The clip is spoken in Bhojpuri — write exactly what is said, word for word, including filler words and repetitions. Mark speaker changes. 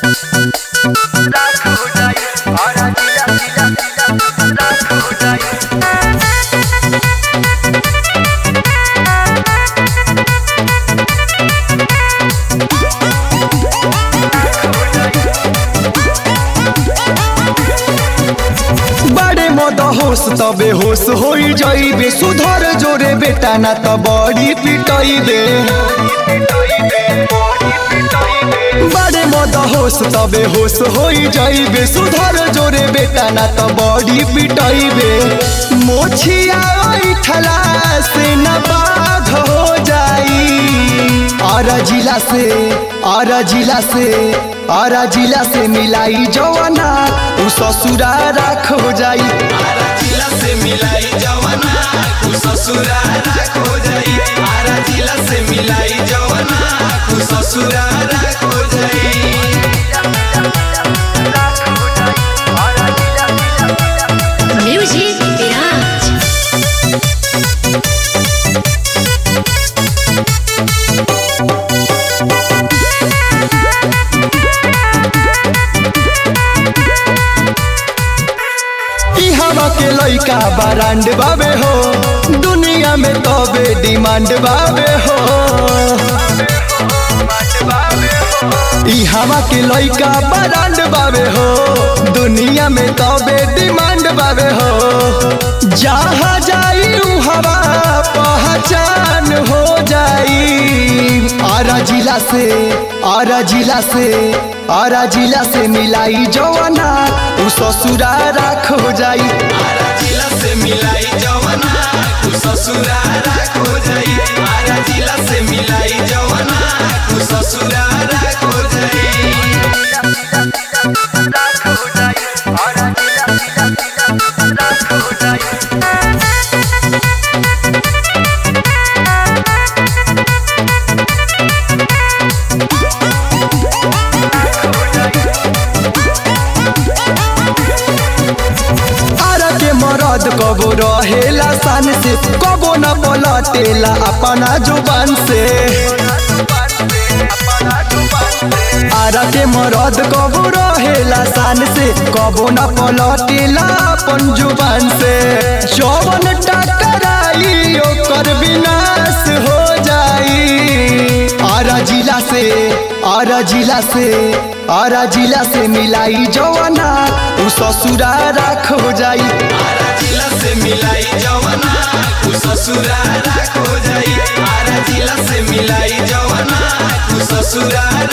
Speaker 1: राख हो जाई आरा जिला जिला जिला राख हो जाई।
Speaker 2: बड़े मद होश तबे होश हो जाइबे, सुधर जोरे बेटा ना त बड़ी पिटइबे। बड़े मद होश तबे होश हो जाइबे, सुधर जोरे बेटा ना त बड़ी पिटइबे। मोछिया ठला से न बाध हो जाई, आरा जिला से आरा जिला से आरा जिला से मिलाई जवाना उ ससुरा राख हो जाई।
Speaker 3: आरा जिला से मिलाई जवाना उ ससुरा राख हो जाई। आरा जिला से मिलाई जवाना उ ससुरा राख हो जाई।
Speaker 4: Music Garage.
Speaker 2: हवा के लइका बारांड बाबे हो, दुनिया में तबे डिमांड बाबे हो। ई हवा के लइका बारांड बाबे हो, दुनिया में तबे डिमांड बाबे हो। जहाँ जाई उ हवा पहचान हो जाई। आरा जिला से आरा जिला से आरा जिला से मिलाई जवाना उ ससुरा राख हो जाई।
Speaker 3: आरा जिला से मिलाई जवाना उ ससुरा राख हो जाई। आरा जिला से मिलाई जवाना उ ससुरा राख हो जाई।
Speaker 1: राख हो जाई आरा जिला जिला राख हो जाई।
Speaker 2: आरा के मरद कबो रहेला शान से, कबो न पलटेला अपना जुबान से। आरा के मरद कबो रहेला शान से, कबो न पलटेला अपन जुबान से। चौवन टकराई ओकर विनाश हो जाई। आरा जिला से आरा जिला से आरा जिला से मिलाई जवाना उ ससुरा राख हो जाई।
Speaker 3: आरा जिला से मिलाई जवाना उ ससुरा राख हो जाई। आरा जिला से मिलाई जवाना उ ससुरा